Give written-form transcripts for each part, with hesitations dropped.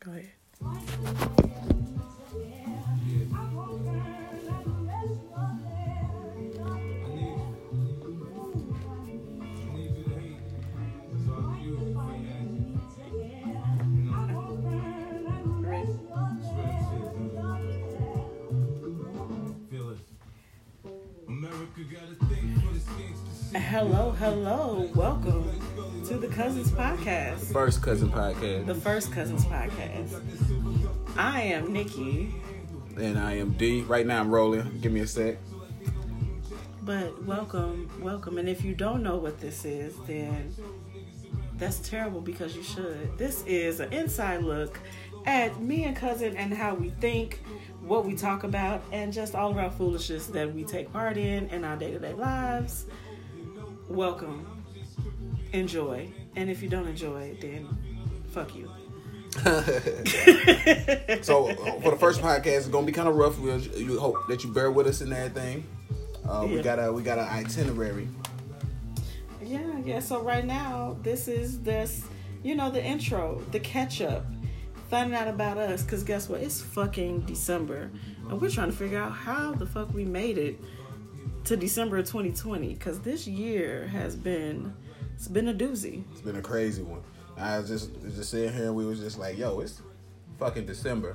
Go ahead. Hello. Welcome to the Cousins Podcast. First Cousin Podcast. The First Cousins Podcast. I am Nikki. And I am D. Right now I'm rolling. Give me a sec. But welcome. And if you don't know what this is, then that's terrible because you should. This is an inside look at me and Cousin and how we think, what we talk about, and just all of our foolishness that we take part in our day-to-day lives. Welcome. Enjoy. And if you don't enjoy, then fuck you. So, for the first podcast, it's going to be kind of rough. You hope that you bear with us and everything. We got an itinerary. Yeah. So right now, this is the intro, the catch-up. Finding out about us, because guess what? It's fucking December. And we're trying to figure out how the fuck we made it to December of 2020, because this year it's been a doozy. It's been a crazy one. I was just sitting here and we was just like, yo, it's fucking December.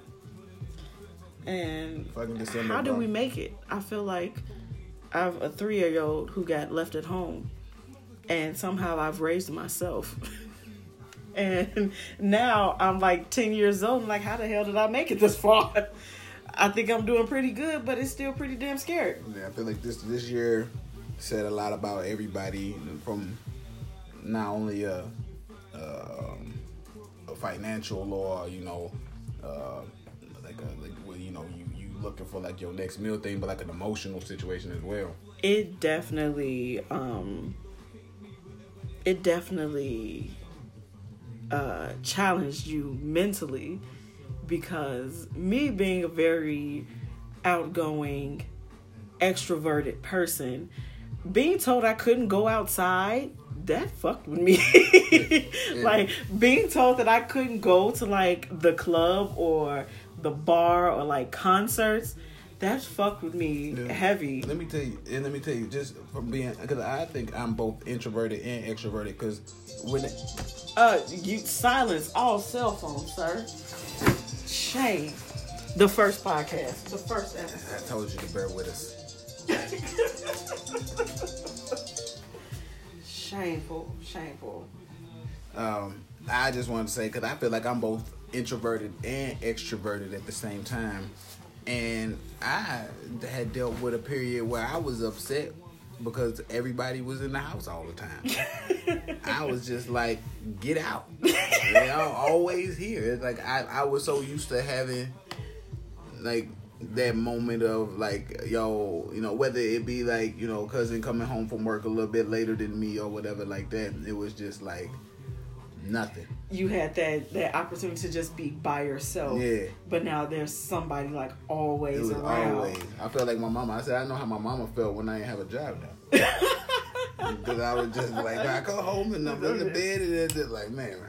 And fucking December, how did we make it? I feel like I have a 3-year-old who got left at home, and somehow I've raised myself. And now I'm like 10 years old. I'm like, how the hell did I make it this far? I think I'm doing pretty good, but it's still pretty damn scary. Yeah, I feel like this year said a lot about everybody, from not only a financial or you looking for like your next meal thing, but like an emotional situation as well. It definitely challenged you mentally, because me being a very outgoing, extroverted person, being told I couldn't go outside, that fucked with me. Like, being told that I couldn't go to like the club or the bar or like concerts, that fucked with me heavy. Let me tell you, just from being, because I think I'm both introverted and extroverted, because when you silence all cell phones, sir. Shame. The first podcast. The first episode. I told you to bear with us. Shameful. I just wanted to say, because I feel like I'm both introverted and extroverted at the same time. And I had dealt with a period where I was upset because everybody was in the house all the time. I was just like, get out. I'm always here. It's like I was so used to having like that moment of like, yo, whether it be like, cousin coming home from work a little bit later than me or whatever like that. It was just like nothing. You had that opportunity to just be by yourself. Yeah. But now there's somebody like always around. Always. I felt like my mama. I said, I know how my mama felt when I didn't have a job now. Because I was just like, I come home and I'm in the bed and it's just like, man.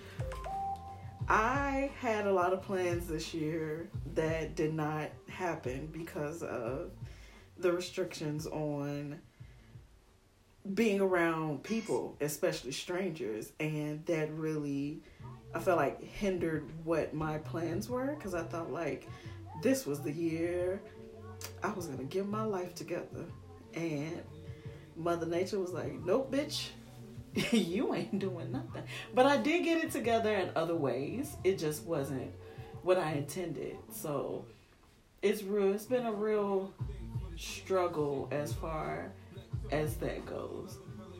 I had a lot of plans this year that did not happen because of the restrictions on being around people, especially strangers, and that really, I felt like, hindered what my plans were, because I thought like this was the year I was gonna get my life together, and Mother Nature was like, nope, bitch, you ain't doing nothing. But I did get it together in other ways. It just wasn't what I intended. So it's been a real struggle as far as that goes.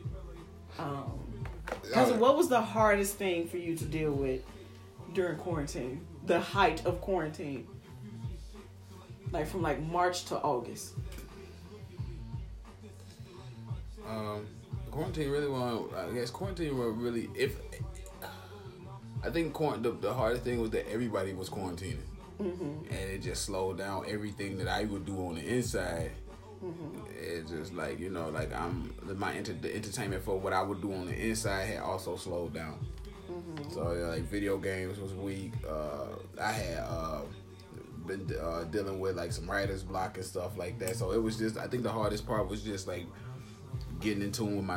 What was the hardest thing for you to deal with during quarantine? The height of quarantine, like from like March to August. Quarantine really I think the hardest thing was that everybody was quarantining. Mm-hmm. And it just slowed down everything that I would do on the inside. Mm-hmm. It's just like, the entertainment for what I would do on the inside had also slowed down. Mm-hmm. So yeah, like video games was weak. I had been dealing with like some writer's block and stuff like that. So it was just, I think the hardest part was just like getting in tune with my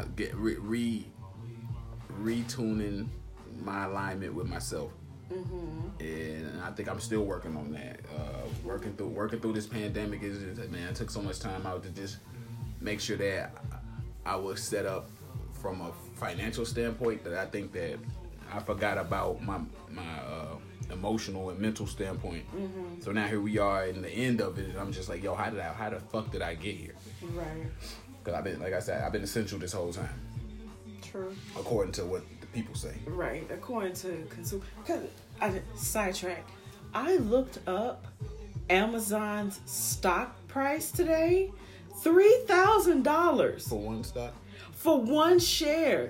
retuning my alignment with myself. And I think I'm still working on that. Working through this pandemic is just, man, it took so much time out to just make sure that I was set up from a financial standpoint that I think that I forgot about my emotional and mental standpoint. So now here we are in the end of it, and I'm just like, yo, how the fuck did I get here? Right. Because I've been, like I said, I've been essential this whole time. True. According to what the people say. Right. According to consumer. Because sidetrack. I looked up Amazon's stock price today. $3,000 For one stock? for one share.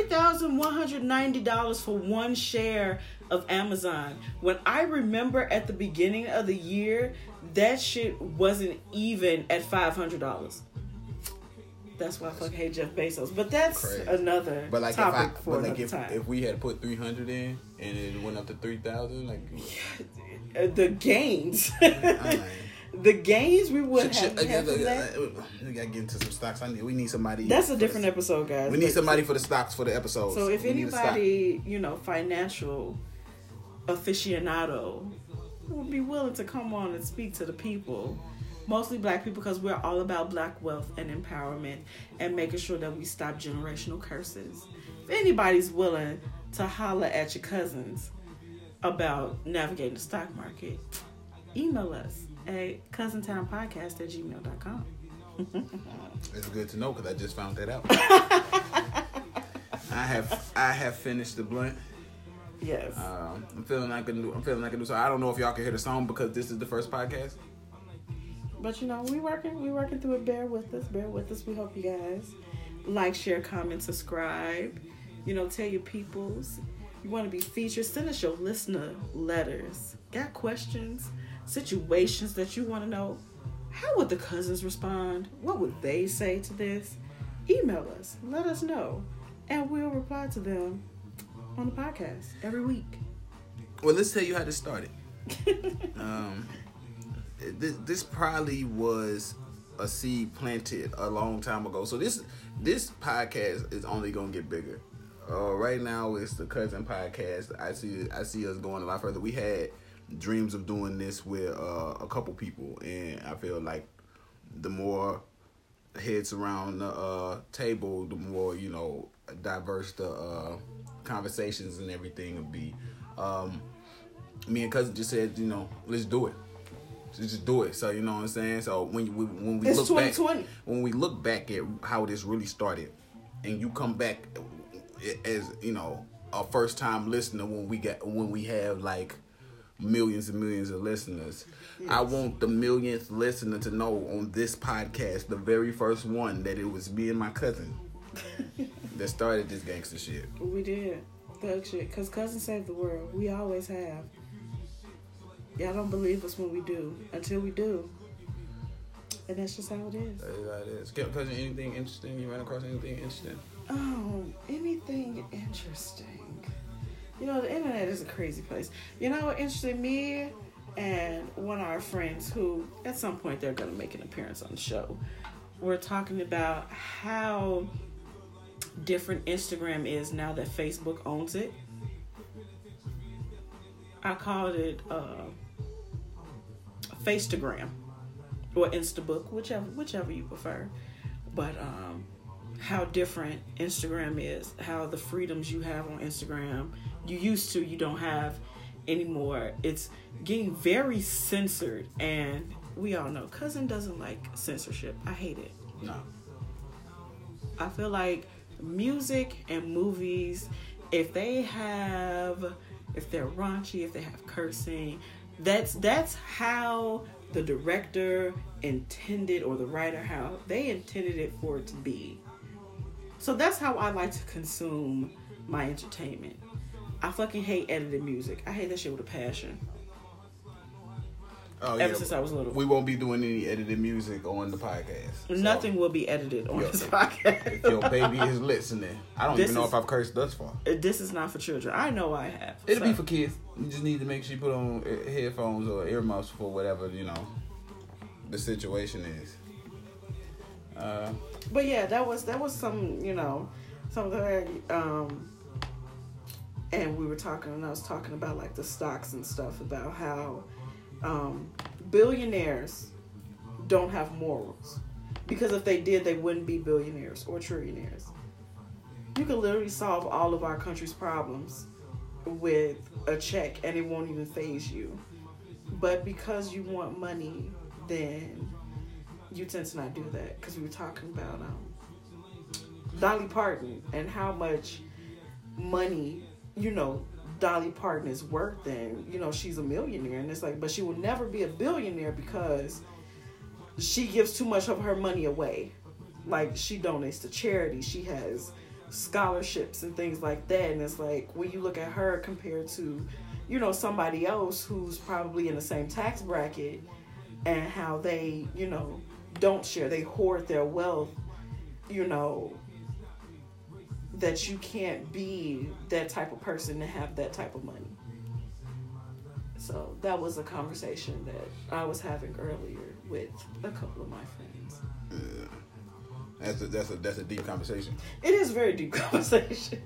$3,190 for one share of Amazon. When I remember at the beginning of the year, that shit wasn't even at $500. That's why I fuck hate Jeff Bezos. But that's crazy. Another topic for another time. If we had put 300 in and it went up to 3,000, like the gains. The gains we would have that. We gotta get into some stocks. We need somebody. That's a different episode, guys. We need somebody for the stocks for the episodes. So if anybody, financial aficionado would be willing to come on and speak to the people, mostly black people, because we're all about black wealth and empowerment and making sure that we stop generational curses. If anybody's willing to holler at your cousins about navigating the stock market, email us at cousintownpodcast@gmail.com. It's good to know because I just found that out. I have finished the blunt. Yes. I'm feeling like I can do so. I don't know if y'all can hear the song because this is the first podcast. But we working through it. Bear with us. We hope you guys like, share, comment, subscribe. Tell your peoples. You want to be featured, send us your listener letters. Got questions, situations that you want to know? How would the cousins respond? What would they say to this? Email us. Let us know. And we'll reply to them on the podcast every week. Well, let's tell you how this started. This probably was a seed planted a long time ago. So this podcast is only gonna get bigger. Right now it's the Cousin Podcast. I see us going a lot further. We had dreams of doing this with a couple people, and I feel like the more heads around the table, the more diverse the conversations and everything will be. Me and Cousin just said, let's do it. Just do it. So you know what I'm saying. So when we it's look 2020. back, when we look back at how this really started, and you come back as a first time listener when we have like millions and millions of listeners. Yes. I want the millionth listener to know on this podcast, the very first one, that it was me and my cousin that started this gangster shit. We did thug shit because Cousin saved the world. We always have. Y'all don't believe us when we do until we do. And that's just how it is. That is how it is. Cousin, anything interesting? You ran across anything interesting? Oh, anything interesting. The internet is a crazy place. What interested me and one of our friends who, at some point, they're going to make an appearance on the show. We're talking about how different Instagram is now that Facebook owns it. I called it Facetagram or Instabook, whichever you prefer. But how different Instagram is, how the freedoms you have on Instagram, you don't have anymore. It's getting very censored, and we all know Cousin doesn't like censorship. I hate it. No. I feel like music and movies, if they're raunchy, if they have cursing, that's how the director intended, or the writer, how they intended it for it to be. So that's how I like to consume my entertainment. I fucking hate edited music. I hate that shit with a passion. ever since I was little. We won't be doing any edited music on the podcast. Nothing will be edited on this podcast. If your baby is listening, I don't even know if I've cursed thus far. This is not for children. I know I have. It'll be for kids. You just need to make sure you put on headphones or earmuffs for whatever, the situation is. But yeah, that was some, something and we were talking, and I was talking about like the stocks and stuff, about how billionaires don't have morals, because if they did, they wouldn't be billionaires or trillionaires. You could literally solve all of our country's problems with a check and it won't even faze you. But because you want money, then you tend to not do that. Because we were talking about Dolly Parton and how much money, Dolly Parton is worth, and, she's a millionaire. And it's like, but she will never be a billionaire because she gives too much of her money away. Like, she donates to charity. She has scholarships and things like that. And it's like, when you look at her compared to, somebody else who's probably in the same tax bracket, and how they, don't share, they hoard their wealth, that you can't be that type of person to have that type of money. So that was a conversation that I was having earlier with a couple of my friends. Yeah. That's a deep conversation. It is a very deep conversation.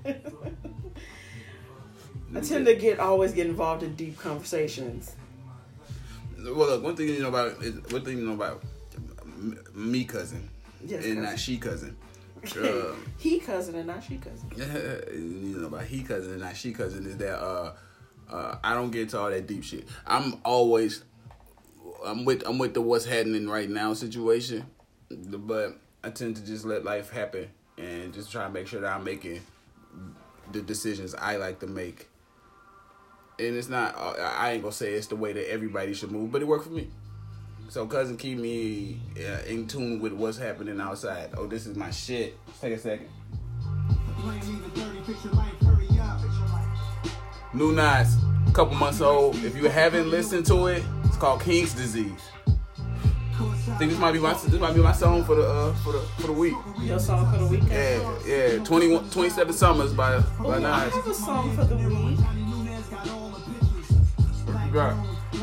I tend to always get involved in deep conversations. Well, look, one thing you know about me cousin, yes, and cousin. not she cousin. He cousin and not she cousin. About he cousin and not she cousin is that I don't get into all that deep shit. I'm with the what's happening right now situation, but I tend to just let life happen and just try to make sure that I'm making the decisions I like to make. And it's not, I ain't gonna say it's the way that everybody should move, but it worked for me. So cousin keep me in tune with what's happening outside. Oh, this is my shit. Let's take a second. New Nas, a couple months old. If you haven't listened to it, it's called King's Disease. I think this might be my song for the week. Your song for the week? Yeah. 27 Summers by Nas. I have a song for the week. What you got?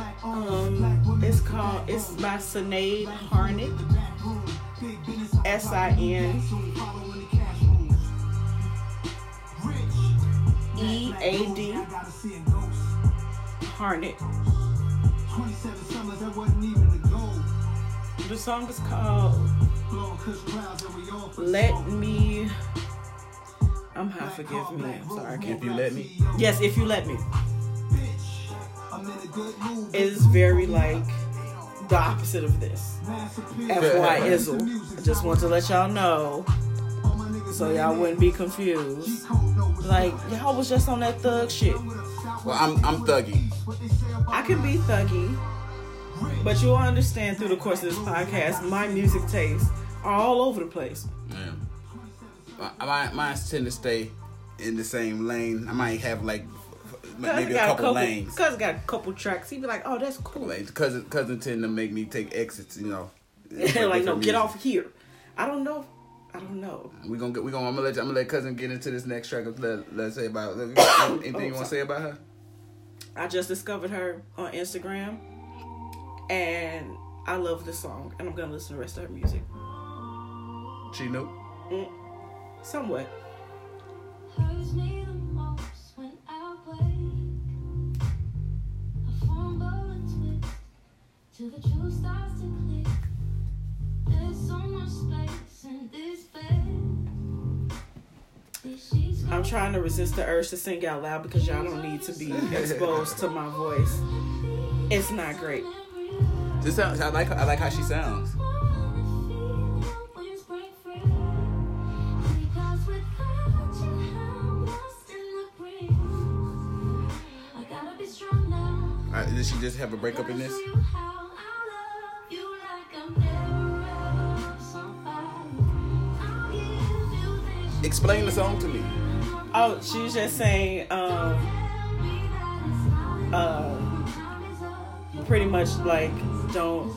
It's by Sinead Harnett. SINEAD Harnett. The song is called Let Me. I'm high, forgive me. I'm sorry, I can't. If You Let Me? Yes, If You Let Me. It is very like the opposite of this. FY Izzle. I just want to let y'all know, so y'all wouldn't be confused. Like, y'all was just on that thug shit. Well, I'm thuggy. I can be thuggy, but you'll understand through the course of this podcast, my music tastes are all over the place. Yeah. Mine tend to stay in the same lane. I might have like maybe a couple lanes. Cuz got a couple tracks. He'd be like, "Oh, that's cool." Cousin tend to make me take exits, Like, no, get off here. I don't know. I'm gonna let cousin get into this next track. Let's say about anything you want to say about her. I just discovered her on Instagram, and I love this song, and I'm gonna listen to the rest of her music. She knew? Somewhat. Hurts me the most when I wake. I fumble and twist till the truth starts to click. There's so much space in this bed. I'm trying to resist the urge to sing out loud because y'all don't need to be exposed to my voice. It's not great. This sounds. I like how she sounds. Did she just have a breakup in this? Explain the song to me. Oh, she's just saying, pretty much like don't.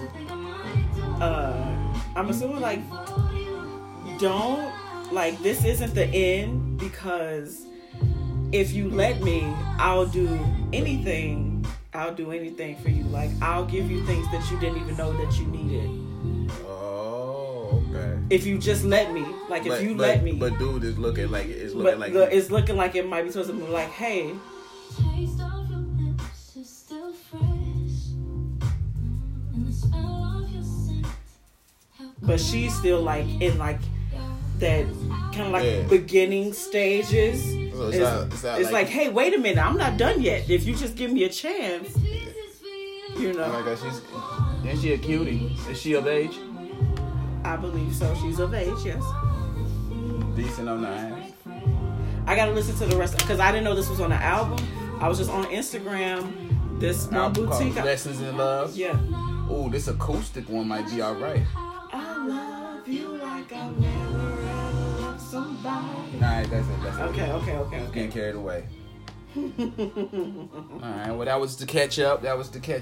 I'm assuming like don't like this isn't the end, because if you let me, I'll do anything. I'll do anything for you. Like I'll give you things that you didn't even know that you needed. Oh, okay. If you just let me, like if you let me. But dude is looking like it's looking like it might be supposed to be like, hey. Taste of your lips is still fresh, and the smell of your scent. But she's still like in like that kind of like beginning stages. So it's like, hey, wait a minute, I'm not done yet. If you just give me a chance, you know. Oh my God, is she a cutie? Is she of age? I believe so. She's of age, yes. Decent on the ass. I gotta listen to the rest because I didn't know this was on the album. I was just on Instagram. This small boutique. Lessons in Love. Yeah. Ooh, this acoustic one might be alright. I love you like I never ever loved somebody. Alright, that's it. Okay. Getting carried away. Alright, well that was the catch up. You know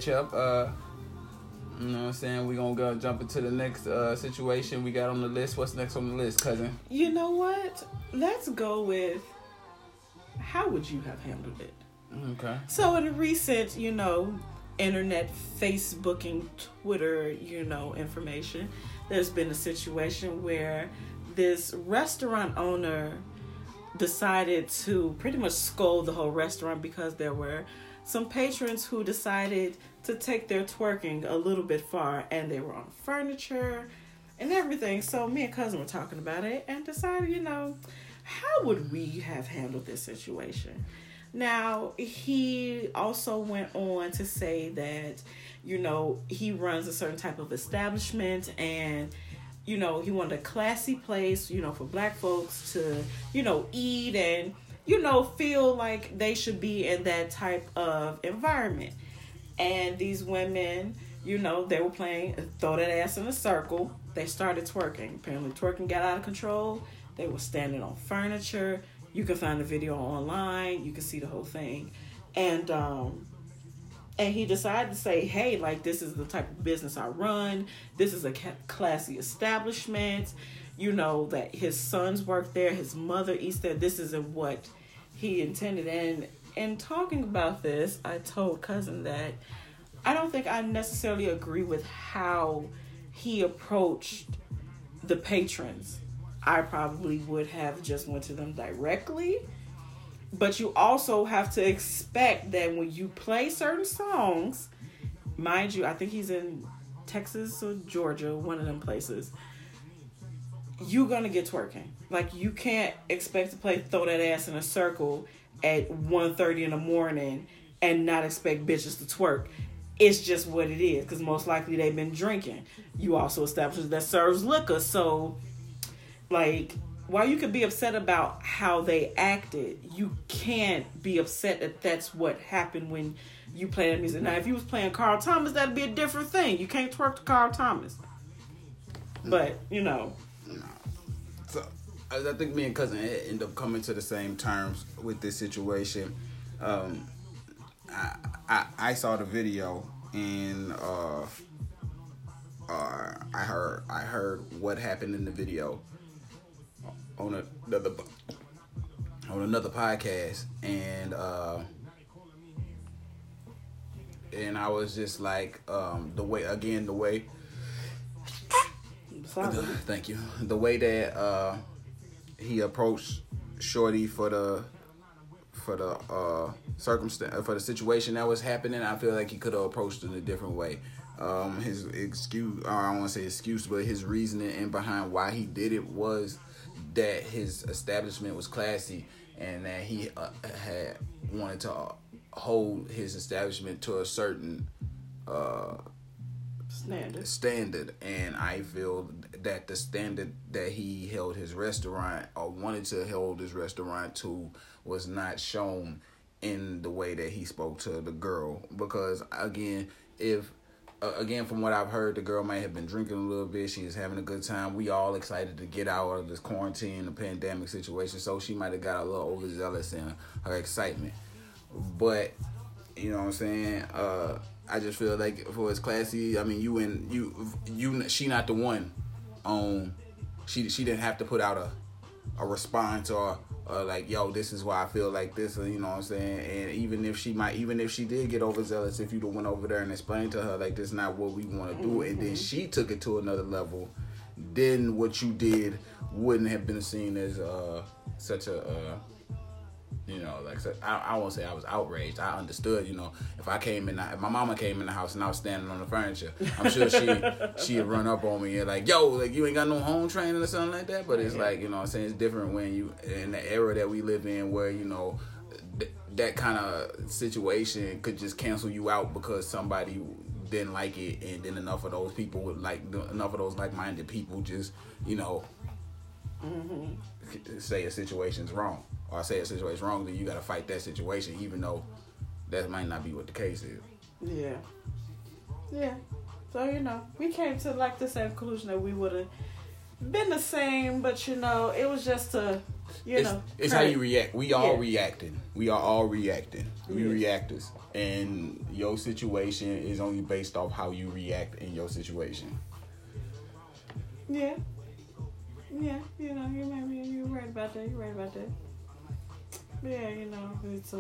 what I'm saying? We're gonna go jump into the next situation we got on the list. What's next on the list, cousin? You know what? Let's go with how would you have handled it? Okay. So in a recent, internet, Facebooking, Twitter, information, there's been a situation where this restaurant owner decided to pretty much scold the whole restaurant because there were some patrons who decided to take their twerking a little bit far, and they were on furniture and everything. So me and cousin were talking about it and decided, how would we have handled this situation? Now, he also went on to say that, he runs a certain type of establishment, and, he wanted a classy place, for black folks to, eat and, feel like they should be in that type of environment. And these women, they were playing Throw That Ass in a Circle. They started twerking. Apparently, twerking got out of control. They were standing on furniture. You can find the video online. You can see the whole thing. And he decided to say, hey, like, this is the type of business I run. This is a classy establishment. That his sons work there. His mother eats there. This isn't what he intended. And in talking about this, I told cousin that I don't think I necessarily agree with how he approached the patrons. I probably would have just went to them directly. But you also have to expect that when you play certain songs, mind you, I think he's in Texas or Georgia, one of them places, you're going to get twerking. Like, you can't expect to play Throw That Ass in a Circle at 1:30 in the morning and not expect bitches to twerk. It's just what it is, because most likely they've been drinking. You also established that serves liquor, so like, while you could be upset about how they acted, you can't be upset that that's what happened when you play that music. Now, if you was playing Carl Thomas, that'd be a different thing. You can't twerk to Carl Thomas. But, No. So, I think me and cousin end up coming to the same terms with this situation. I saw the video, and I heard what happened in the video on another podcast, and I was just like, the way thank you, the way that he approached Shorty for the circumstance, for the situation that was happening, I feel like he could have approached it in a different way. His excuse, I don't want to say excuse, but his reasoning and behind why he did it was that his establishment was classy, and that he had wanted to hold his establishment to a certain standard. And I feel that the standard that he held his restaurant, or wanted to hold his restaurant to, was not shown in the way that he spoke to the girl. Because again, from what I've heard, the girl might have been drinking a little bit. She was having a good time. We all excited to get out of this quarantine, the pandemic situation. So she might have got a little overzealous in her excitement. But, you know what I'm saying? I just feel like for as classy, I mean, she not the one. She didn't have to put out a response or like, yo, this is why I feel like this, or, you know what I'm saying. And even if she did get overzealous, if you'd have went over there and explained to her like, this is not what we want to do, and then she took it to another level, then what you did wouldn't have been seen as such a you know, like, I won't say I was outraged. I understood, you know, if my mama came in the house and I was standing on the furniture, I'm sure she'd run up on me and like, yo, like, you ain't got no home training or something like that. But it's like, you know what I'm saying, it's different when you, in the era that we live in where, you know, that kind of situation could just cancel you out because somebody didn't like it, and then enough of those like-minded people just, you know, say a situation's wrong. Or I say a situation's wrong, then you got to fight that situation, even though that might not be what the case is. Yeah. Yeah. So, you know, we came to, like, the same conclusion that we would have been the same, but, you know, it was just to, It's how you react. We all reacting. We are all reacting. We reactors. And your situation is only based off how you react in your situation. Yeah. Yeah, you know, you're right about that. You're right about that. Yeah, you know, it's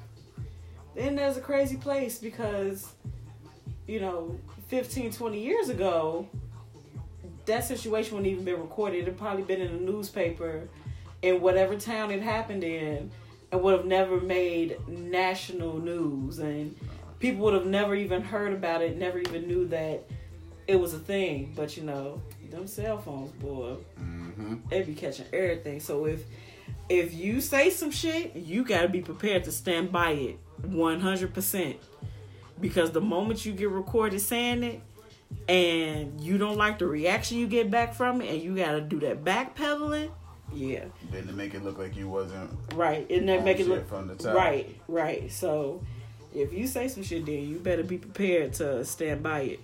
and there's a crazy place because, you know, 15, 20 years ago, that situation wouldn't even been recorded. It'd probably been in a newspaper in whatever town it happened in, and would have never made national news, and people would have never even heard about it, never even knew that it was a thing. But, you know, them cell phones, boy, they be catching everything. So if you say some shit, you gotta be prepared to stand by it 100%. Because the moment you get recorded saying it, and you don't like the reaction you get back from it, and you gotta do that backpedaling, yeah. Then to make it look like you wasn't right, and then make it look from the top. Right. So if you say some shit, then you better be prepared to stand by it.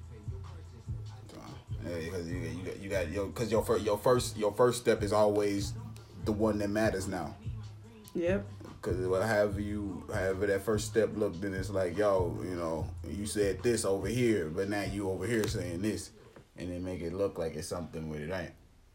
Yeah, because your first step is always the one that matters now. Yep. Because however that first step looked, then it's like, yo, you know, you said this over here, but now you over here saying this, and then make it look like it's something when it ain't.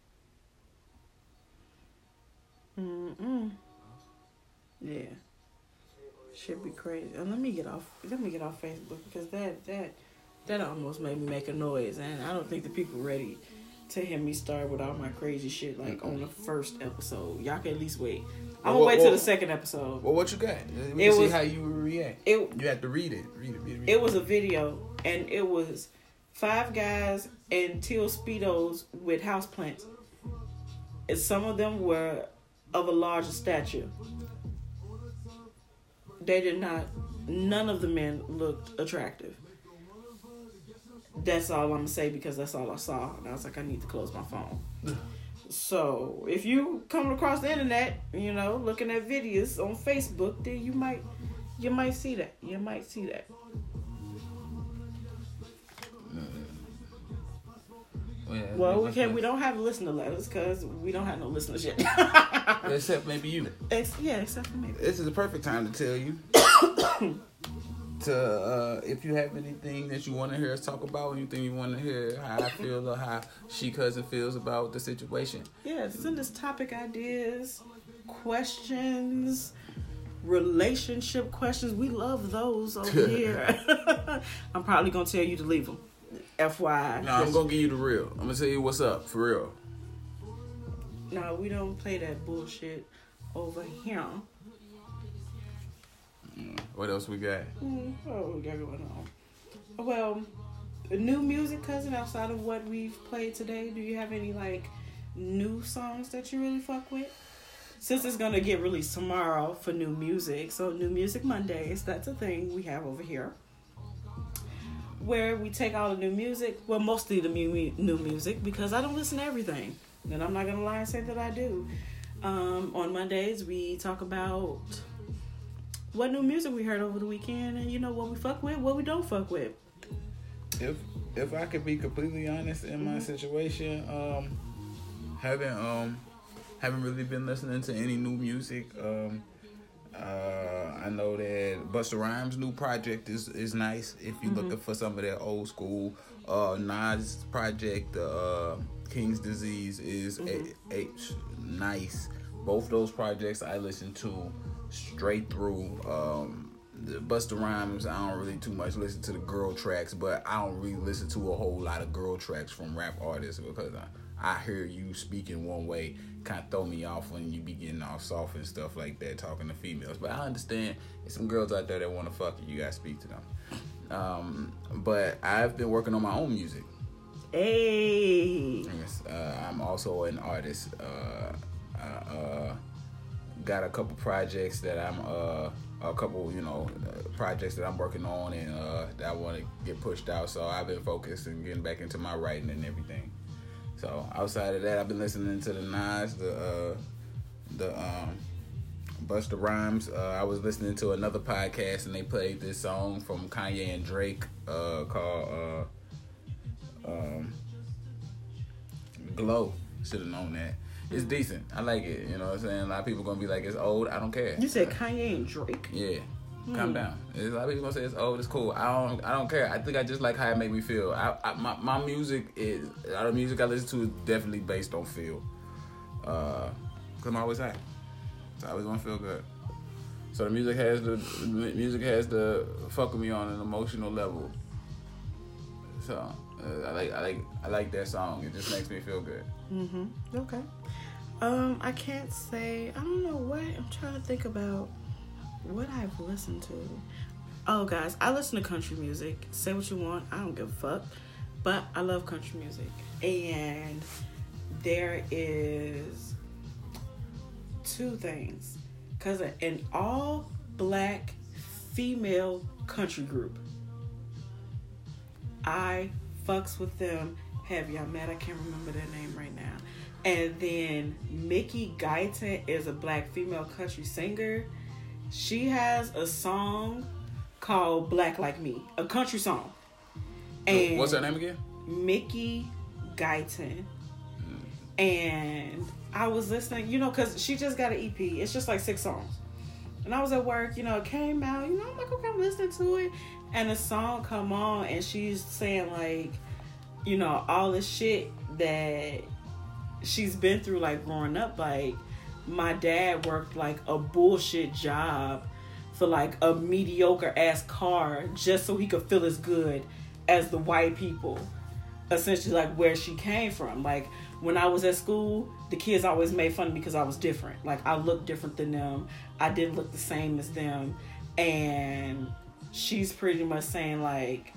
Yeah. Should be crazy. And let me get off Facebook, because that almost made me make a noise, and I don't think the people ready to hear me start with all my crazy shit like on the first episode. Y'all can at least wait. I'm gonna wait till the second episode. Well, what you got? We can see how you react. You have to read it. Read it. It was a video, and it was 5 guys in teal Speedos with houseplants. And some of them were of a larger stature. None of the men looked attractive. That's all I'm going to say, because that's all I saw. And I was like, I need to close my phone. So, if you come across the internet, you know, looking at videos on Facebook, then you might see that. You might see that. Well, we don't have listener letters because we don't have no listenership. Except maybe you. Except for me. This is the perfect time to tell you if you have anything that you want to hear us talk about, anything you want to hear how I feel or how She Cousin feels about the situation. Yeah, send us topic ideas, questions, relationship questions. We love those over here. I'm probably gonna tell you to leave them. FYI. No, I'm gonna give you the real. I'm gonna tell you what's up for real. No, we don't play that bullshit over here. What else we got? What we got going on? Well, new music, cousin, outside of what we've played today. Do you have any like new songs that you really fuck with? Since it's gonna get released tomorrow for new music, so New Music Mondays, that's a thing we have over here, where we take all the new music, well, mostly the new music, because I don't listen to everything, and I'm not gonna lie and say that I do. On Mondays, we talk about what new music we heard over the weekend, and you know what we fuck with, what we don't fuck with. If I could be completely honest in my situation, haven't really been listening to any new music. I know that Busta Rhymes' new project is nice if you're looking for some of that old school. Nas' project, King's Disease, is nice. Both those projects I listen to straight through. The Busta Rhymes, I don't really too much listen to the girl tracks, but I don't really listen to a whole lot of girl tracks from rap artists because I hear you speaking one way, kind of throw me off when you be getting all soft and stuff like that, talking to females. But I understand there's some girls out there that want to fuck you. You gotta speak to them. But I've been working on my own music. Hey. Yes, I'm also an artist. Got a couple projects that projects that I'm working on and that I want to get pushed out. So I've been focused and getting back into my writing and everything. So outside of that, I've been listening to the Nas, the Busta Rhymes. I was listening to another podcast and they played this song from Kanye and Drake called Glow. Should have known that. It's decent. I like it. You know what I'm saying? A lot of people gonna be like, it's old. I don't care. You said Kanye and Drake? Yeah. Calm down. A lot of people gonna say it's old. It's cool. I don't care. I think I just like how it make me feel. My music is, a lot of music I listen to is definitely based on feel. Cause I'm always happy. So I always want to feel good. So the music has to fuck with me on an emotional level. So I like that song. It just makes me feel good. Okay. I can't say. I don't know what. I'm trying to think about what I've listened to. Oh, guys, I listen to country music. Say what you want. I don't give a fuck. But I love country music. And there is two things. Because an all-black female country group. I fucks with them heavy. I'm mad I can't remember their name right now. And then Mickey Guyton is a black female country singer. She has a song called Black Like Me, a country song. And what's her name again? Mickey Guyton. And I was listening, because she just got an EP. It's just like 6 songs. And I was at work, it came out, I'm like, okay, I'm listening to it. And the song come on and she's saying like, all this shit that she's been through, like growing up. Like, my dad worked like a bullshit job for like a mediocre ass car just so he could feel as good as the white people. Essentially, like where she came from. Like, when I was at school, the kids always made fun of me because I was different. Like, I looked different than them. I didn't look the same as them. And she's pretty much saying like,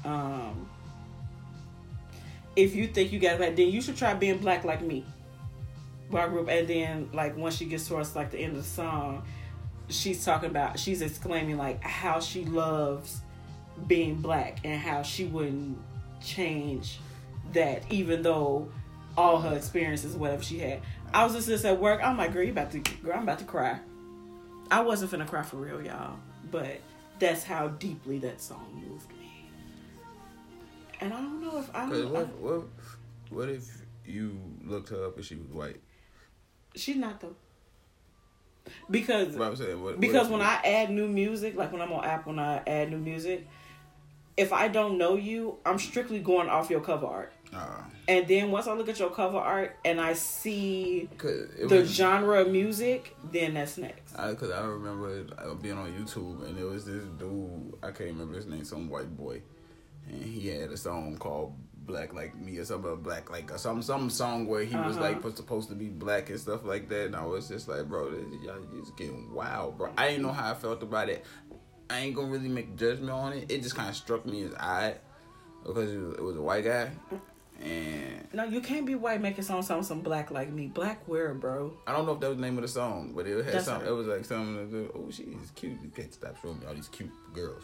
if you think you got that, then you should try being black like me. Where I grew up. And then like once she gets towards like the end of the song, she's exclaiming like how she loves being black and how she wouldn't change that, even though all her experiences, whatever she had. I was just at work. I'm like, girl, I'm about to cry. I wasn't finna cry for real, y'all. But that's how deeply that song moved me. And I don't know if what if you looked her up and she was white? She's not though. Because when I add new music, like when I'm on Apple and I add new music, if I don't know you, I'm strictly going off your cover art. And then once I look at your cover art and I see the genre of music, then that's next. Because I remember being on YouTube and there was this dude, I can't remember his name, some white boy, and he had a song called Black Like Me or something, black like some song where he was like supposed to be black and stuff like that, and I was just like, bro, y'all just getting wild, bro. I didn't know how I felt about it. I ain't gonna really make a judgment on it. It just kind of struck me as odd because it was a white guy. And no, you can't be white making some black like me. Black where, bro? I don't know if that was the name of the song, but it had something. It was like something. Oh, she's cute. You can't stop showing me all these cute girls.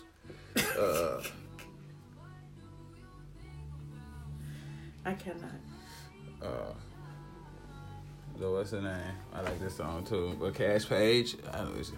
I cannot. So what's her name? I like this song too. But Cash Page, I don't know.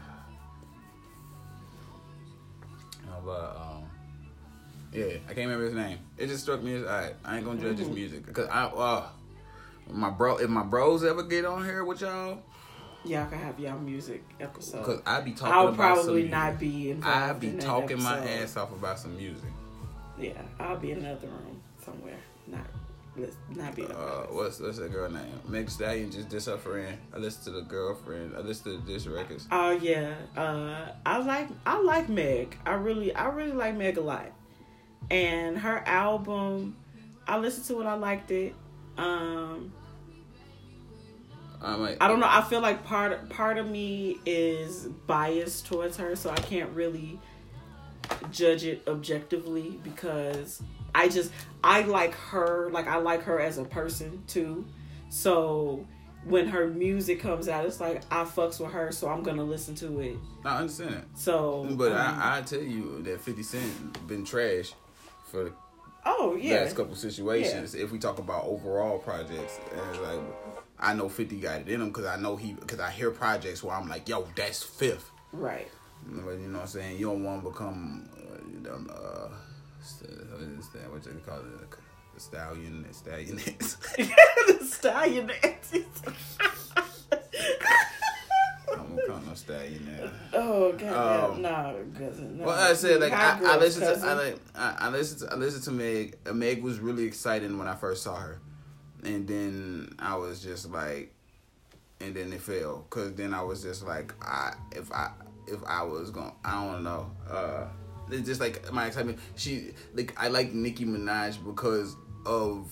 Yeah, I can't remember his name. It just struck me as alright. I ain't gonna judge his music because if my bros ever get on here with y'all, y'all can have y'all music episode. Because I be talking I'll about some probably music. not be involved. I be in that talking my episode. ass off about some music. Yeah, I'll be in another room somewhere. Not be. What's that girl name? Meg Thee Stallion just diss her friend. I listen to the girlfriend. I listen to diss records. Oh yeah, I like Meg. I really like Meg a lot. And her album, I listened to it. I liked it. I don't know. I feel like part of me is biased towards her, so I can't really judge it objectively because I like her. Like I like her as a person too. So when her music comes out, it's like I fucks with her, so I'm gonna listen to it. I understand it. So, but I tell you that 50 Cent been trash for the last couple situations. If we talk about overall projects, and like I know 50 got it in him because I hear projects where I'm like, yo, that's fifth. Right. But you know what I'm saying? You don't want to become what you call it, the stallionettes. The stallionettes. I'm gonna call no stallionette. Oh god, no, cousin. No. Well, I said like I listened listened to Meg. Meg was really exciting when I first saw her, and then I was just like, and then it fell because then I was just like, if I was going, I don't know. It's just like my excitement. I like Nicki Minaj because of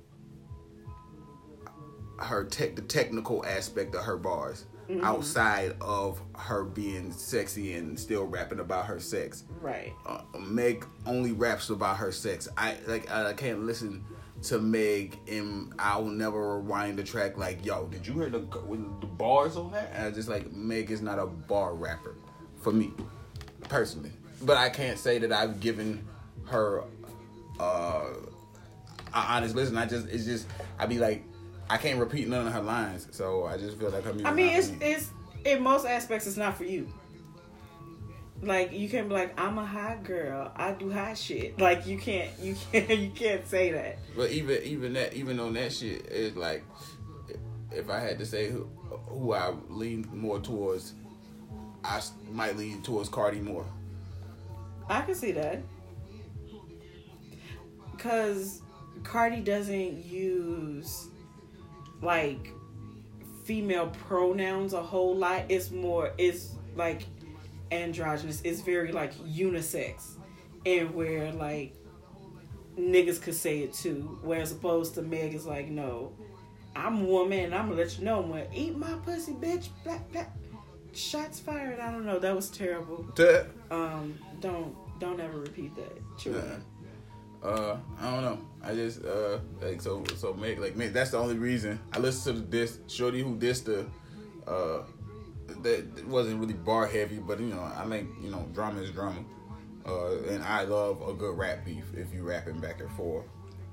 her the technical aspect of her bars. Mm-hmm. Outside of her being sexy and still rapping about her sex, right? Meg only raps about her sex. I can't listen to Meg and I'll never rewind the track like, yo, did you hear the bars on that? And I just like Meg is not a bar rapper for me personally, but I can't say that I've given her an honest listen. I be like, I can't repeat none of her lines, so I just feel like her music. I mean, it's in most aspects, it's not for you. Like you can't be like, I'm a hot girl, I do hot shit. Like you can't say that. But even on that shit, it's like, if I had to say who I lean more towards, I might lean towards Cardi more. I can see that, because Cardi doesn't use like female pronouns a whole lot. It's like androgynous. It's very like unisex, and where like niggas could say it too, whereas opposed to Meg is like, no, I'm a woman and I'm gonna let you know I'm gonna eat my pussy, bitch. Black, black. Shots fired. I don't know, that was terrible. Don't ever repeat that, children. I don't know. I just like so Meg, like Meg, that's the only reason I listened to the diss. Shorty who dissed the that wasn't really bar heavy, but you know, I like, you know, drama is drama. And I love a good rap beef if you rapping back and forth.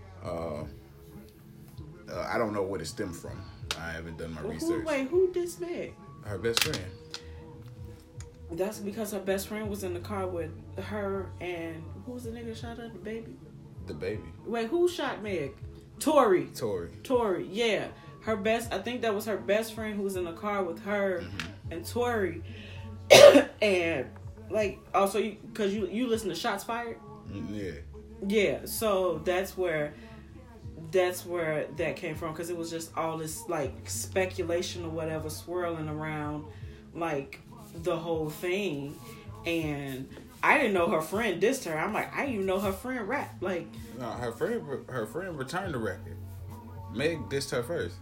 I don't know what it stemmed from. I haven't done my research. Who dissed Meg? Her best friend. That's because her best friend was in the car with her and who was the nigga that shot her? The baby. The baby. Wait, who shot Meg? Tory. Yeah, I think that was her best friend who was in the car with her and Tory. And like also because you listen to Shots Fired. Yeah. So that's where that came from, because it was just all this like speculation or whatever swirling around like the whole thing, and I didn't know her friend dissed her. I'm like, I didn't even know her friend rap. Like, no, her friend returned the record. Meg dissed her first.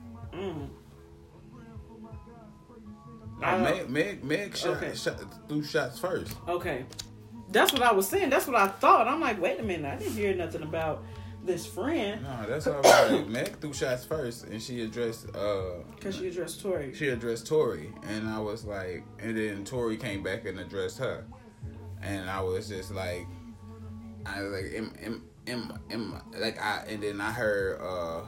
Meg threw shots first. Okay, that's what I was saying. That's what I thought. I'm like, wait a minute, I didn't hear nothing about this friend. No, that's all right. Meg threw shots first, and she addressed because she addressed Tory. She addressed Tory, and I was like, and then Tory came back and addressed her, and I was just like, I was like, and then I heard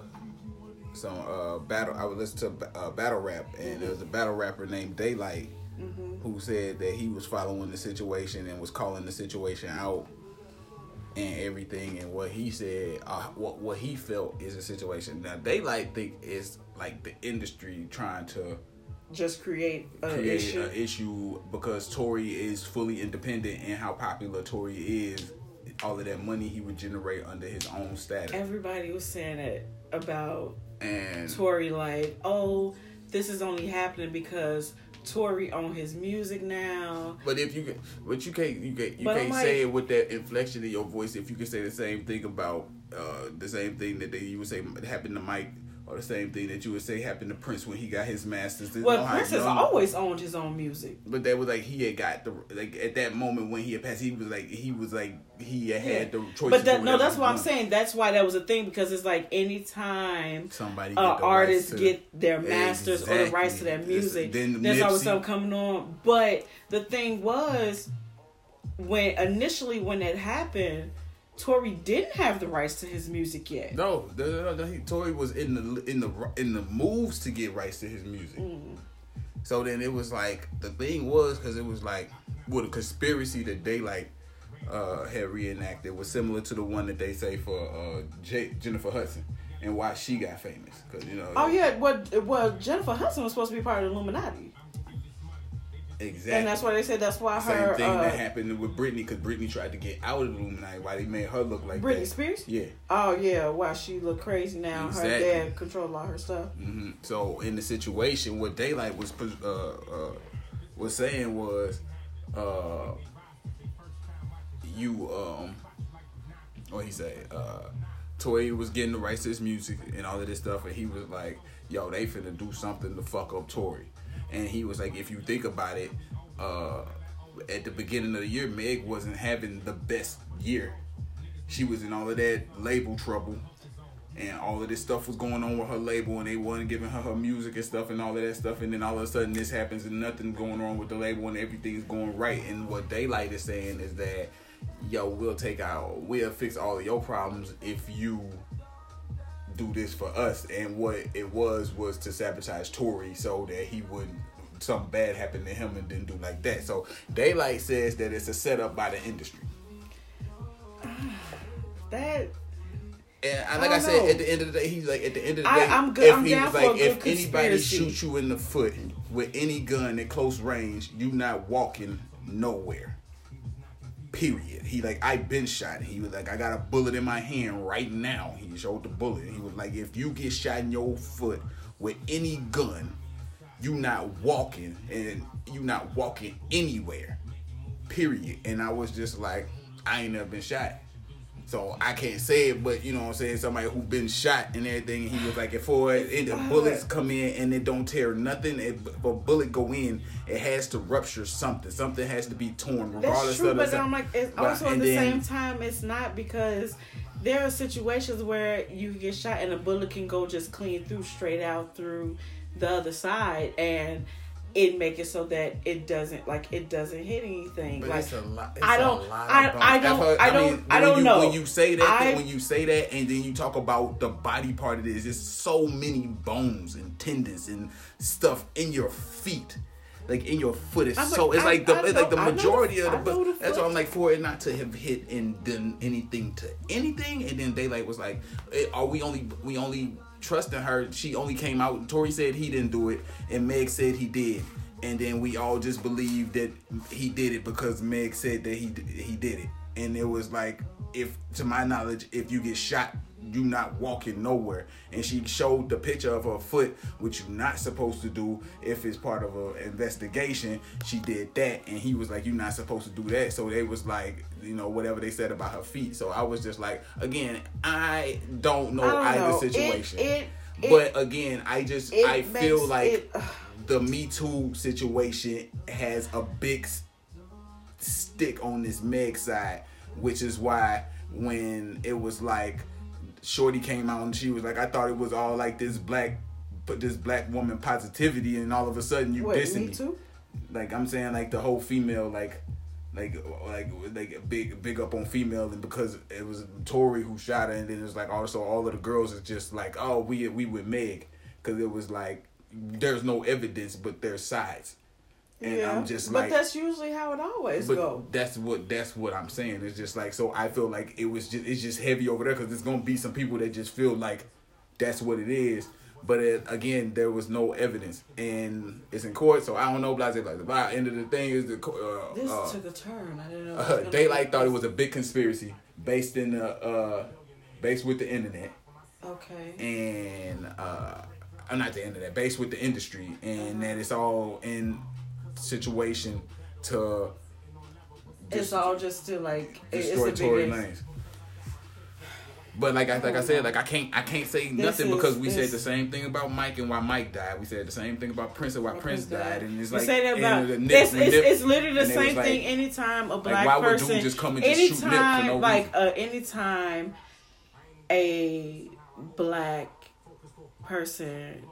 some battle. I was listening to battle rap, and there was a battle rapper named Daylight who said that he was following the situation and was calling the situation out and everything, and what he said, what he felt is a situation. Now, Daylight think is like the industry trying to just create an create issue. an issue because Tory is fully independent, and how popular Tory is, all of that money he would generate under his own status. Everybody was saying it about And Tory, like, oh, this is only happening because Tory on his music now. But if you can't But I'm like, say it with that inflection in your voice. If you can say the same thing about the same thing that you would say happened to Mike, or the same thing that you would say happened to Prince when he got his masters. well, Prince has always owned his own music. But that was like he had got the at that moment when he had passed, he was like he had the choice. But that's what I'm saying. That's why that was a thing, because it's like anytime somebody artists get their masters or the rights to their music, there's always something coming on. But the thing was, when that happened, Tory didn't have the rights to his music yet. No, Tory was in the moves to get rights to his music. So then it was like, the thing was, because it was like, well, the conspiracy that Daylight had reenacted was similar to the one that they say for Jennifer Hudson and why she got famous. Cause, oh yeah, well, Jennifer Hudson was supposed to be part of the Illuminati. Exactly. And that's why they said that's why Same her thing that happened with Britney, because Britney tried to get out of the Illuminati. Why they made her look like Britney that. Spears? Yeah. Oh yeah, why she look crazy now. Exactly. Her dad controlled all her stuff. Mm-hmm. So in the situation, what Daylight was saying was, what he said, Tory was getting the rights to his music and all of this stuff, and he was like, yo, they finna do something to fuck up Tory. And he was like, if you think about it, at the beginning of the year, Meg wasn't having the best year. She was in all of that label trouble, and all of this stuff was going on with her label, and they wasn't giving her music and stuff and all of that stuff. And then all of a sudden this happens and nothing going on with the label and everything's going right. And what Daylight is saying is that, yo, we'll fix all of your problems if you do this for us. And what it was to sabotage Tory so that he wouldn't, something bad happen to him and then do like that. So Daylight says that it's a setup by the industry. That. And like I said, at the end of the day, he's like, at the end of the day, I'm good. I'm down for a good if anybody conspiracy. shoots you in the foot with any gun at close range, you not walking nowhere. Period. He like, I been shot. He was like, I got a bullet in my hand right now. He showed the bullet. He was like, if you get shot in your foot with any gun, you not walking, and you not walking anywhere. Period. And I was just like, I ain't never been shot, so I can't say it, but you know what I'm saying, somebody who been shot and everything, and he was like, if the bullets come in and it don't tear nothing, if a bullet go in, it has to rupture something. Something has to be torn, regardless. That's true, of but I'm like, it's also at the then, same time, it's not, because there are situations where you get shot and a bullet can go just clean through, straight out through the other side, and it make it so that it doesn't hit anything. But like, it's a lot. I don't know. When you say that, and then you talk about the body part of this, there's so many bones and tendons and stuff in your feet, like in your foot. It's like the majority of the. But that's why I'm like, for it not to have hit and done anything to anything, and then Daylight was like, "Are we only trusting her? She only came out. Tory said he didn't do it, and Meg said he did, and then we all just believe that he did it because Meg said that he did it." And it was like, if to my knowledge, if you get shot, you not walking nowhere. And she showed the picture of her foot, which you're not supposed to do if it's part of an investigation. She did that, and he was like, you're not supposed to do that. So they was like, whatever they said about her feet. So I was just like, again, I don't know either situation. But again, I feel like the Me Too situation has a big stick on this Meg side, which is why when it was like Shorty came out and she was like, I thought it was all like this black woman positivity, and all of a sudden you dissing me. Too? Like, I'm saying, like, the whole female, like big up on female, and because it was Tory who shot her, and then it was like also all of the girls is just like, oh, we with Meg, because it was like there's no evidence but there's sides. And yeah, I'm just but like, that's usually how it always goes. That's what I'm saying. It's just like, so I feel like it's just heavy over there, because there's gonna be some people that just feel like that's what it is. But again, there was no evidence, and it's in court, so I don't know. Blah blah blah. End of the thing is the this took a turn. I didn't know. Daylight thought it was a big conspiracy based with the internet. Okay. And not the internet, based with the industry, and that it's all in situation to. It's all just to like destroy Tory Lanez. But like I said, like I can't say nothing because we said the same thing about Mike and why Mike died. We said the same thing about Prince and why Prince died, and it's like say that about it's literally the same thing. Anytime a black person, would dude just come and just shoot Nip for no reason? Anytime a black person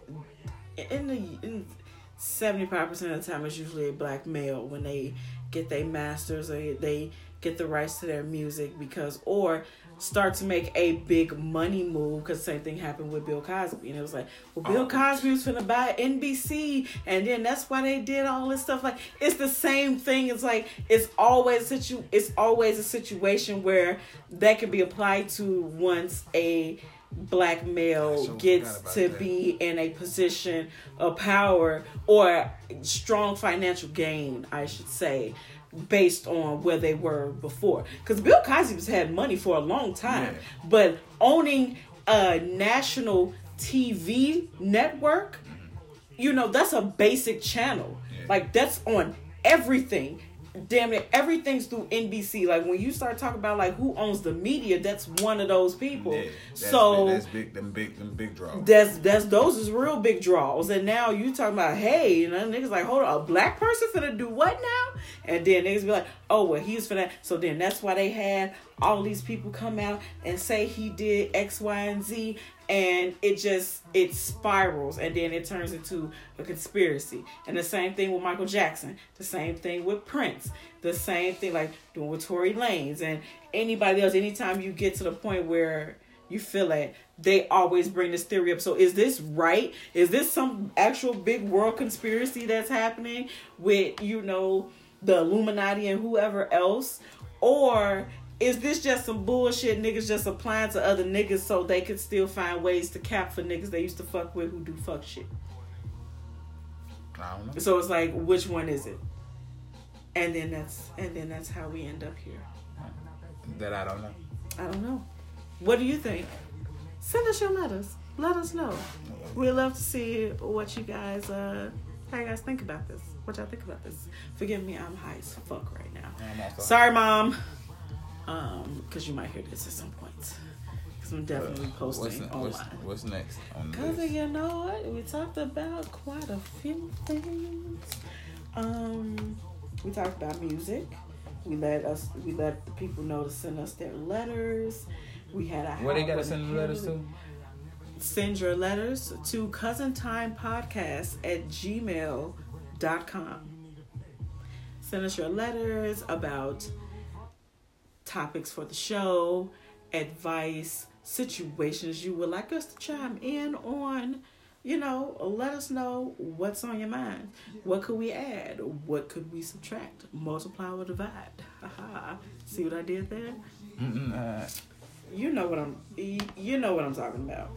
in 75% of the time it's usually a black male when they get their masters or they get the rights to their music because or start to make a big money move because the same thing happened with Bill Cosby and it was like, well, Bill Cosby was finna buy NBC and then that's why they did all this stuff. Like it's the same thing. It's like it's always a situation where that can be applied to once a black male gets to be in a position of power or strong financial gain, I should say, based on where they were before. Because Bill Cosby's had money for a long time, but owning a national TV network, that's a basic channel. Like that's on everything. Damn it, everything's through NBC. Like when you start talking about like who owns the media, that's one of those people. Yeah, that's big. Them big draws. Those is real big draws. And now you talking about niggas like hold on, a black person finna do what now? And then niggas be like, oh well, he's finna. So then that's why they had all these people come out and say he did X, Y, and Z. And it spirals and then it turns into a conspiracy. And the same thing with Michael Jackson. The same thing with Prince. The same thing like doing with Tory Lanez and anybody else. Anytime you get to the point where you feel like they always bring this theory up. So is this right? Is this some actual big world conspiracy that's happening with, the Illuminati and whoever else? Or is this just some bullshit niggas just applying to other niggas so they could still find ways to cap for niggas they used to fuck with who do fuck shit? I don't know. So it's like, which one is it? And then that's how we end up here. That I don't know. I don't know. What do you think? Send us your letters. Let us know. We'd love to see what you guys how you guys think about this. What y'all think about this? Forgive me, I'm high as fuck right now. Sorry, Mom. Because you might hear this at some point. Because I'm definitely posting online. What's next on the list? Because you know what? We talked about quite a few things. We talked about music. We let the people know to send us their letters. We had a where they gotta send the letters to? Send your letters to cousintimepodcast@gmail.com. Send us your letters about topics for the show, advice, situations you would like us to chime in on. Let us know what's on your mind. What could we add? What could we subtract? Multiply or divide? See what I did there? You know what I'm talking about.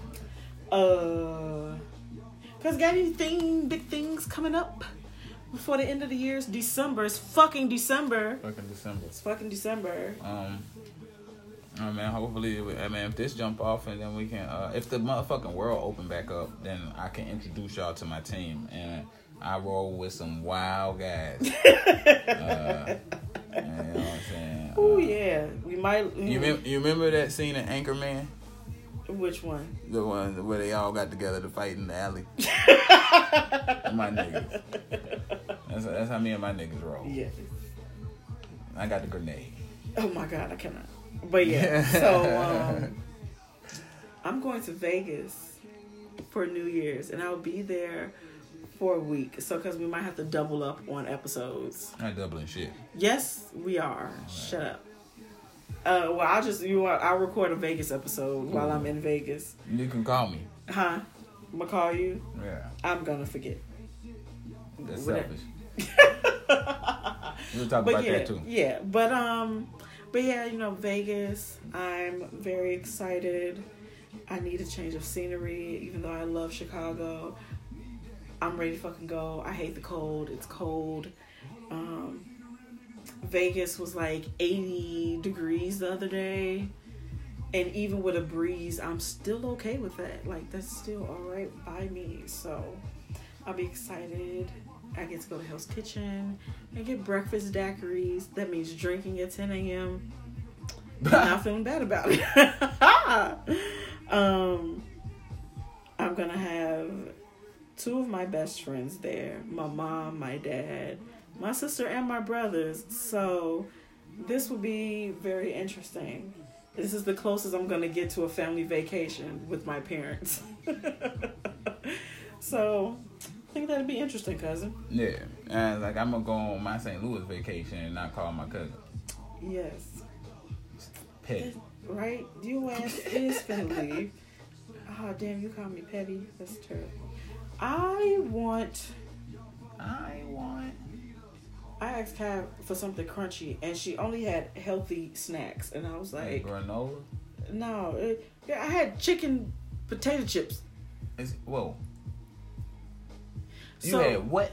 Cause got anything big things coming up before the end of the year? It's December. It's fucking December. It's fucking December. Man, hopefully, if this jump off and then we can, if the motherfucking world open back up, then I can introduce y'all to my team and I roll with some wild guys. You know what I'm saying? Oh yeah, we might. You remember that scene in Anchorman? Which one? The one where they all got together to fight in the alley. My niggas. That's how me and my niggas roll. Yeah. I got the grenade. Oh my God, I cannot. But yeah, so I'm going to Vegas for New Year's, and I'll be there for a week. So, because we might have to double up on episodes. Not doubling shit. Yes, we are. Right. Shut up. Well, I'll record a Vegas episode while I'm in Vegas. You can call me. Huh? I'm gonna call you? Yeah. I'm gonna forget. That's selfish. We'll talk about that too. Yeah, but yeah, Vegas. I'm very excited I need a change of scenery, even though I love Chicago. I'm ready to fucking go. I hate the cold. It's cold. Vegas was like 80 degrees the other day. And even with a breeze, I'm still okay with that. Like, that's still alright by me. So, I'll be excited. I get to go to Hell's Kitchen and get breakfast daiquiris. That means drinking at 10 a.m. I'm not feeling bad about it. I'm going to have 2 of my best friends there. My mom, my dad, my sister, and my brothers. So, this will be very interesting. This is the closest I'm going to get to a family vacation with my parents. So, I think that'd be interesting, cousin. Yeah. And like, I'm going to go on my St. Louis vacation and not call my cousin. Yes. Petty. Right? Your ass is finna leave. Oh, damn, you call me petty. That's terrible. I asked Kat for something crunchy, and she only had healthy snacks. And I was like... granola? No. I had chicken potato chips. Whoa. You had what?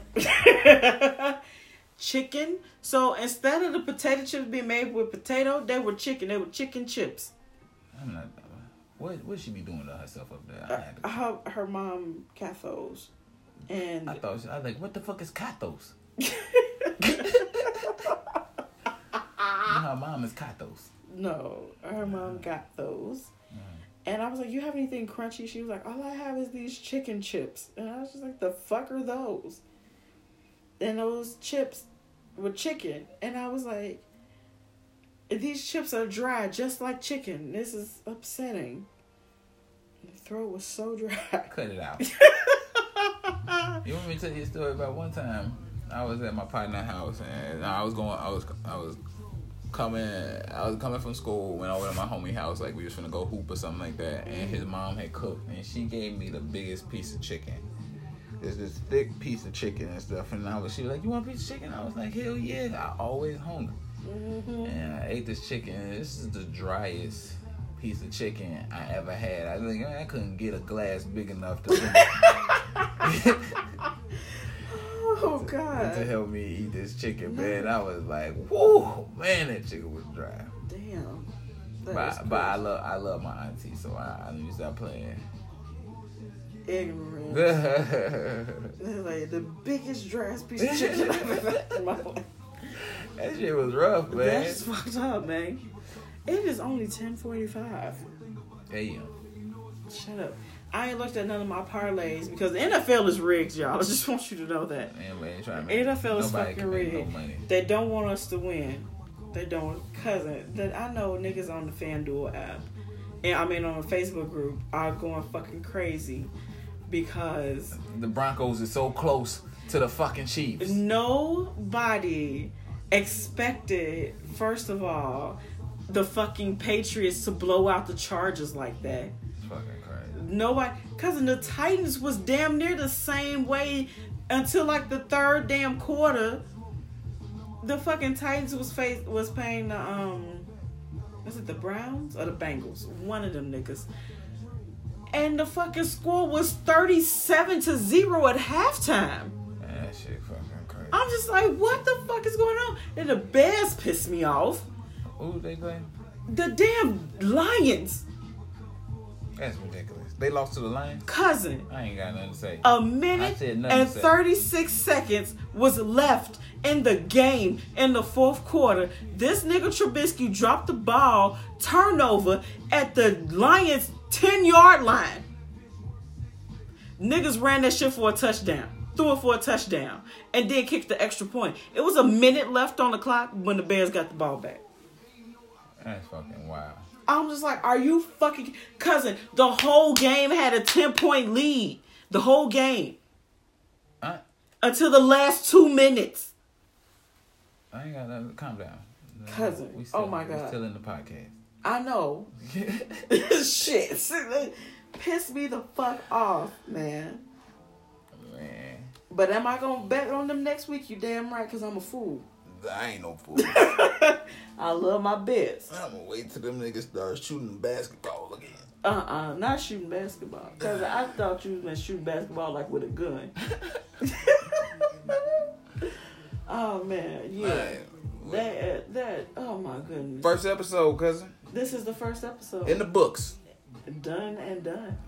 Chicken. So instead of the potato chips being made with potato, they were chicken. They were chicken chips. I'm not... What she be doing to herself up there? Her mom cathos. And I was like, what the fuck is cathos? Her mom is cathos. No, her mom got those. And I was like, you have anything crunchy? She was like, all I have is these chicken chips. And I was just like, the fuck are those? And those chips were chicken. And I was like, these chips are dry, just like chicken. This is upsetting. The throat was so dry. Cut it out. You want me to tell you a story about one time? I was at my partner's house and I was coming from school, went over to my homie house, like we was finna go hoop or something like that, and his mom had cooked, and she gave me the biggest piece of chicken. It's this thick piece of chicken and stuff, and she was like, you want a piece of chicken? I was like, hell yeah, I always hungry. Mm-hmm. And I ate this chicken, and this is the driest piece of chicken I ever had. I think I couldn't get a glass big enough to oh God, to help me eat this chicken, man. I was like, whoo, man, that chicken was dry. Damn. But I love my auntie, so I need to stop playing. Ignorant. Like the biggest driest piece of chicken I've ever had in my life. That shit was rough, man. That's fucked up, man. It is only 10:45. Damn. Shut up. I ain't looked at none of my parlays because the NFL is rigged, y'all. I just want you to know that. NFL is fucking rigged. No, they don't want us to win. They don't. Cousin, I know niggas on the FanDuel app, and I mean on the Facebook group, are going fucking crazy because the Broncos is so close to the fucking Chiefs. Nobody expected, first of all, the fucking Patriots to blow out the Chargers like that. It's fucking crazy. Nobody, cousin, the Titans was damn near the same way until like the third damn quarter. The fucking Titans was paying the was it the Browns or the Bengals? One of them niggas. And the fucking score was 37-0 at halftime. That shit fucking crazy. I'm just like, what the fuck is going on? And the Bears pissed me off. Who they playing? The damn Lions. That's ridiculous. They lost to the Lions? Cousin. I ain't got nothing to say. A minute and 36 seconds was left in the game in the fourth quarter. This nigga Trubisky dropped the ball, turnover at the Lions 10-yard line. Niggas ran that shit for a touchdown. Threw it for a touchdown. And then kicked the extra point. It was a minute left on the clock when the Bears got the ball back. That's fucking wild. I'm just like, are you fucking... Cousin, the whole game had a 10-point lead. The whole game. Until the last 2 minutes. I ain't got nothing. Calm down. Cousin, oh my God. We're still in the podcast. I know. Shit. Piss me the fuck off, man. Man. But am I going to bet on them next week? You damn right, because I'm a fool. I ain't no fool. I love my bets. I'm going to wait till them niggas start shooting basketball again. Not shooting basketball. Because I thought you was shooting basketball like with a gun. Oh man, yeah. That oh my goodness. First episode, cousin. This is the first episode. In the books. Done and done.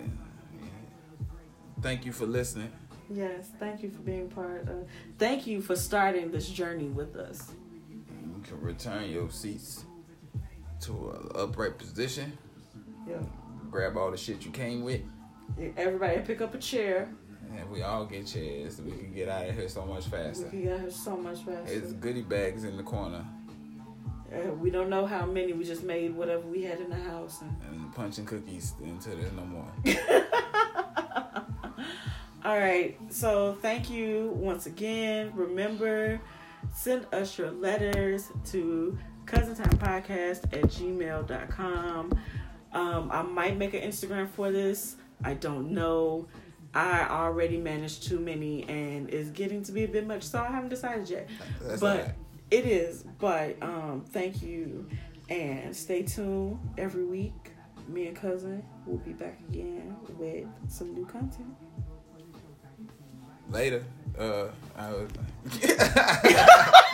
Thank you for listening. Yes, thank you for being part of. Thank you for starting this journey with us. You can return your seats to an upright position. Yeah. Grab all the shit you came with. Everybody pick up a chair. And we all get chairs. We can get out of here so much faster. We can get out of here so much faster. It's goodie bags in the corner. We don't know how many. We just made whatever we had in the house. And punching cookies until there's no more. All right. So thank you once again. Remember, send us your letters to cousintimepodcast@gmail.com. I might make an Instagram for this. I don't know. I already managed too many and it's getting to be a bit much, so I haven't decided yet. That's but right. It is. But thank you and stay tuned every week. Me and cousin will be back again with some new content. Later.